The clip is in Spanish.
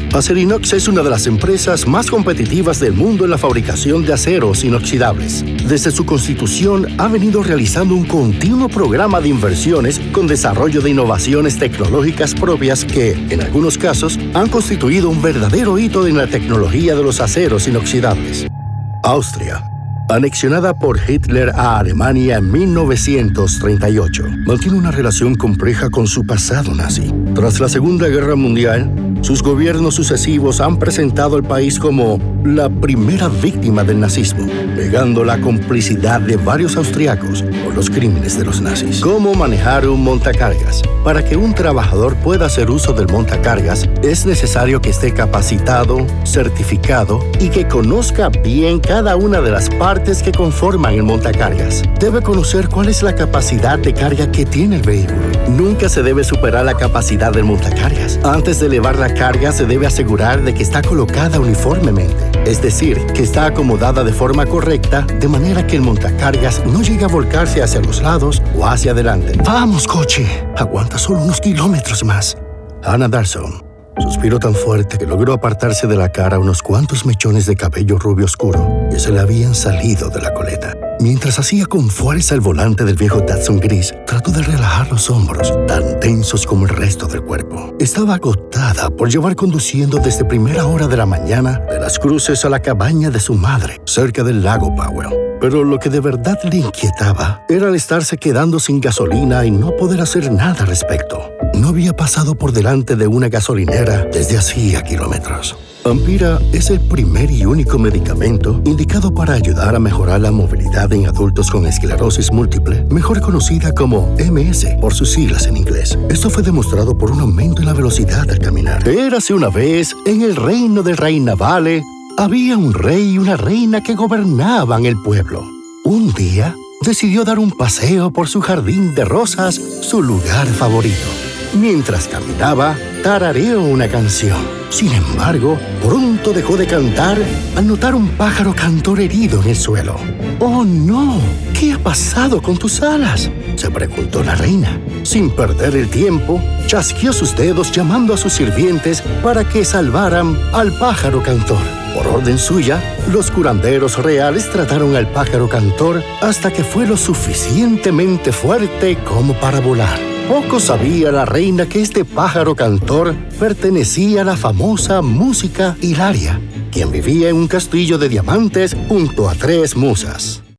Acerinox es una de las empresas más competitivas del mundo en la fabricación de aceros inoxidables. Desde su constitución ha venido realizando un continuo programa de inversiones con desarrollo de innovaciones tecnológicas propias que, en algunos casos, han constituido un verdadero hito en la tecnología de los aceros inoxidables. Austria, anexionada por Hitler a Alemania en 1938, mantiene una relación compleja con su pasado nazi. Tras la Segunda Guerra Mundial, sus gobiernos sucesivos han presentado al país como la primera víctima del nazismo, negando la complicidad de varios austriacos por los crímenes de los nazis. ¿Cómo manejar un montacargas? Para que un trabajador pueda hacer uso del montacargas, es necesario que esté capacitado, certificado y que conozca bien cada una de las partes que conforman el montacargas. Debe conocer cuál es la capacidad de carga que tiene el vehículo. Nunca se debe superar la capacidad del montacargas. Antes de elevar la carga, se debe asegurar de que está colocada uniformemente, es decir, que está acomodada de forma correcta, de manera que el montacargas no llegue a volcarse hacia los lados o hacia adelante. ¡Vamos, coche! Aguanta solo unos kilómetros más. Hannah Darson suspiró tan fuerte que logró apartarse de la cara unos cuantos mechones de cabello rubio oscuro que se le habían salido de la coleta. Mientras hacía con fuerza el volante del viejo Datsun gris, trató de relajar los hombros, tan tensos como el resto del cuerpo. Estaba agotada por llevar conduciendo desde primera hora de la mañana de Las Cruces a la cabaña de su madre, cerca del lago Powell. Pero lo que de verdad le inquietaba era el estarse quedando sin gasolina y no poder hacer nada al respecto. No había pasado por delante de una gasolinera desde hacía kilómetros. Ampira es el primer y único medicamento indicado para ayudar a mejorar la movilidad en adultos con esclerosis múltiple, mejor conocida como MS por sus siglas en inglés. Esto fue demostrado por un aumento en la velocidad al caminar. Érase una vez, en el reino de Reinavale, había un rey y una reina que gobernaban el pueblo. Un día, decidió dar un paseo por su jardín de rosas, su lugar favorito. Mientras caminaba, tarareó una canción. Sin embargo, pronto dejó de cantar al notar un pájaro cantor herido en el suelo. ¡Oh, no! ¿Qué ha pasado con tus alas?, se preguntó la reina. Sin perder el tiempo, chasqueó sus dedos llamando a sus sirvientes para que salvaran al pájaro cantor. Por orden suya, los curanderos reales trataron al pájaro cantor hasta que fue lo suficientemente fuerte como para volar. Poco sabía la reina que este pájaro cantor pertenecía a la famosa música Hilaria, quien vivía en un castillo de diamantes junto a 3 musas.